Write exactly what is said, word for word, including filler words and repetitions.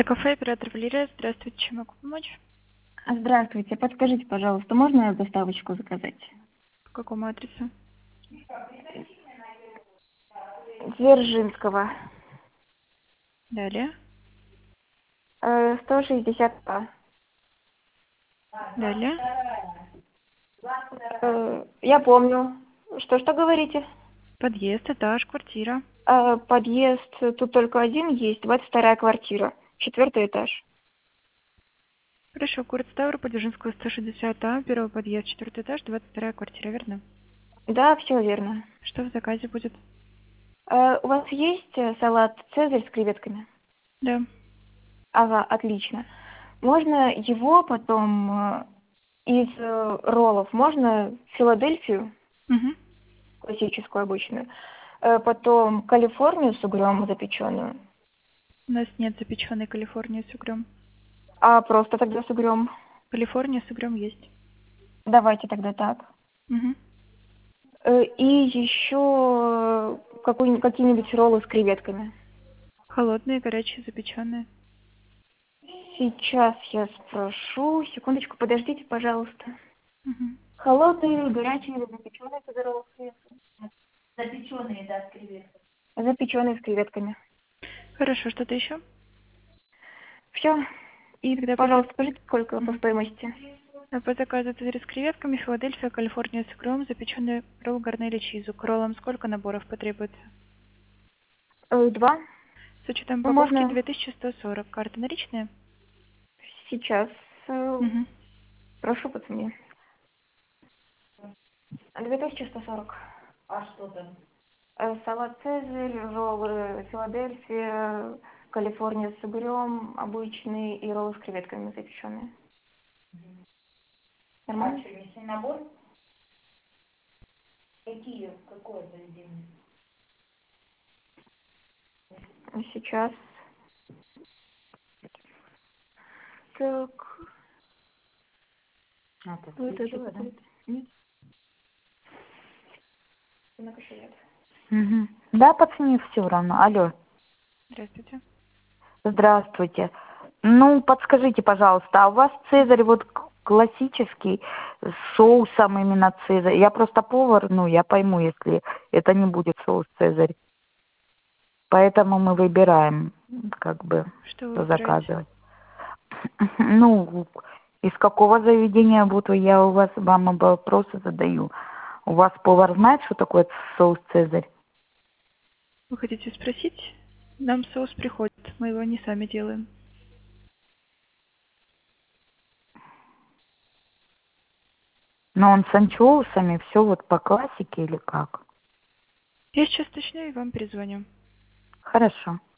Кафе «Оператор Валерия». Здравствуйте, чем могу помочь? Здравствуйте, подскажите, пожалуйста, можно доставочку заказать? По какому адресу? Дзержинского, Далее. э, сто шестьдесят два. Далее. Э, я помню. Что, что говорите? Подъезд, этаж, квартира. Э, подъезд, тут только один есть, двадцать вторая квартира, четвертый этаж. Хорошо, город Ставрополь, Дзержинского, сто шестьдесят А, первый подъезд, четвертый этаж, двадцать вторая квартира, верно? Да, все верно. Что в заказе будет? Э, у вас есть э, салат «Цезарь» с креветками? Да. Ага, отлично. Можно его потом э, из э, роллов, можно Филадельфию, Угу. классическую обычную, э, потом Калифорнию с угрём запеченную, У нас нет запеченной Калифорнии с угрём. а просто тогда с угрём. Калифорния с угрём есть. Давайте тогда так. Угу. Э, и еще какой, какие-нибудь роллы с креветками. Холодные, горячие, запеченные. Сейчас я спрошу. Секундочку, подождите, пожалуйста. Угу. Холодные, горячие или запеченные роллы с креветками? Запеченные, да, с креветками. Запеченные с креветками. Хорошо, что-то еще? Все. И, Тогда по, зак- пожалуйста, скажите, сколько по Мгм. стоимости? А по заказу «Цезарь» с креветками, Филадельфия, Калифорния с угрём, запеченный ролл гарнели чизу. К роллам сколько наборов потребуется? Э, два. С учетом Ну, упаковки можно две тысячи сто сорок. Карта наличные? сейчас. Э, Угу. прошу по цене. две тысячи сто сорок. А что там? Э, салат «Цезарь», роллы «Филадельфия», Калифорния с угрём, обычный и роллы с креветками запеченные. Нормально? А что, мясной набор? Какие? Какое заведение? Сейчас. Так. А, так, Вот это, ключевое, вот да? это. Нет? На кошелек. Угу. Да, по цене все равно. Алло, Здравствуйте. здравствуйте. Ну, подскажите, пожалуйста, а у вас Цезарь вот к- классический, с соусом именно Цезарь? Я просто повар, ну, я пойму, если это не будет соус Цезарь. Поэтому мы выбираем, как бы, Что вы что выбираете? заказывать. Ну, из какого заведения буду, я у вас вам вопросы задаю. У вас повар знает, что такое соус Цезарь? Вы хотите спросить? Нам соус приходит, мы его не сами делаем. Но он с анчоусами, все вот по классике или как? Я сейчас уточню и вам перезвоню. Хорошо.